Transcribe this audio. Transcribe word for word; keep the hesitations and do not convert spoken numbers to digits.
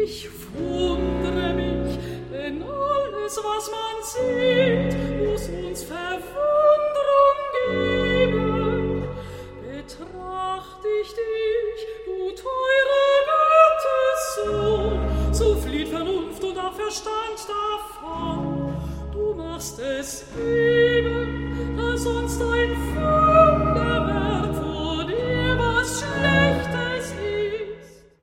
Ich wundere mich, denn alles, was man sieht, muss